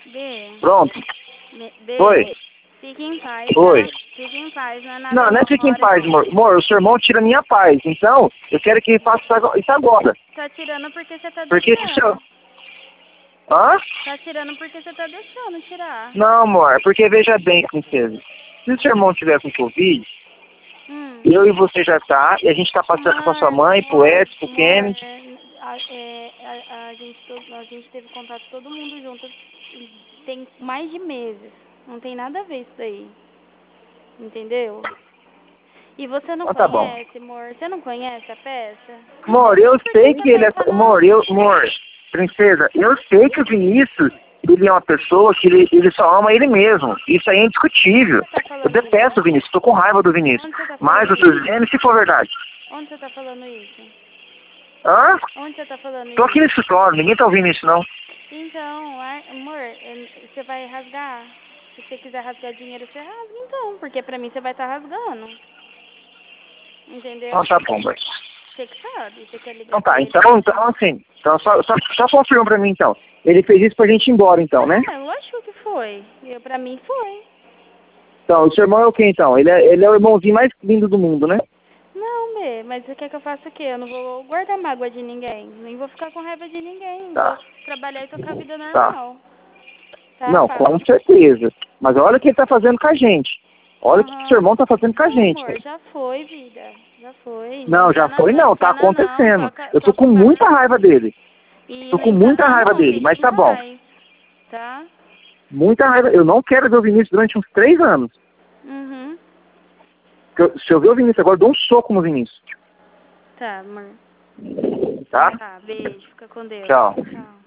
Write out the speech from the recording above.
B. Pronto. B. Oi. Fique em paz, Oi. tá? Fique em paz, não é nada. Não, não é fique em paz, amor. Amor, o seu irmão tira minha paz. Então, eu quero que ele faça isso agora. Tá tirando porque você tá Porque se o seu... deixando. Hã? Tá tirando porque você tá deixando tirar. Não, amor, porque veja bem, princesa. Se o seu irmão tiver com Covid, Hum. eu e você já tá, e a gente tá passando pra sua mãe, pro Edson, pro Kennedy. A gente teve contato todo mundo junto. Tem mais de meses. Não tem nada a ver isso daí. Entendeu? E você não Então tá bom. conhece, amor? Você não conhece a peça? Amor, eu sei que ele é... Amor, princesa, eu sei que o Vinícius, ele é uma pessoa que ele só ama ele mesmo. Isso aí é indiscutível. Eu detesto o Vinícius, tô com raiva do Vinícius. Mas eu tô dizendo se for verdade. Onde você tá falando isso? Hã? Onde você tá falando isso? Tô aqui no escritório, ninguém tá ouvindo isso não. Então, amor, você vai rasgar? Se você quiser rasgar dinheiro, você rasga então. Porque pra mim você vai estar rasgando. Entendeu? Então tá bom, vai. Você que sabe, você quer ligar Então pra tá, ele? então assim, então só confirma pra mim então. Ele fez isso pra gente ir embora então, né? É, lógico que foi. Pra mim foi. Então, o seu irmão é o quê então? Ele é o irmãozinho mais lindo do mundo, né? Não, mas você quer que eu faça o quê? Eu não vou guardar mágoa de ninguém. Nem vou ficar com raiva de ninguém. Tá. Vou trabalhar e tocar a vida Tá. normal. Tá, Não, Fábio? com certeza. Mas olha o que ele tá fazendo com a gente. Olha o que o seu irmão tá fazendo com a Não, gente. amor, já foi, vida. Já foi. Não, já foi não, tá acontecendo. Eu tô com muita raiva dele. Tô com muita raiva dele, mas tá bom. Tá? Muita raiva. Eu não quero ver o Vinícius durante uns 3 anos. Uhum. Se eu ver o Vinícius agora, eu dou um soco no Vinícius. Tá, amor. Tá? Tá, beijo. Fica com Deus. Tchau. Tchau.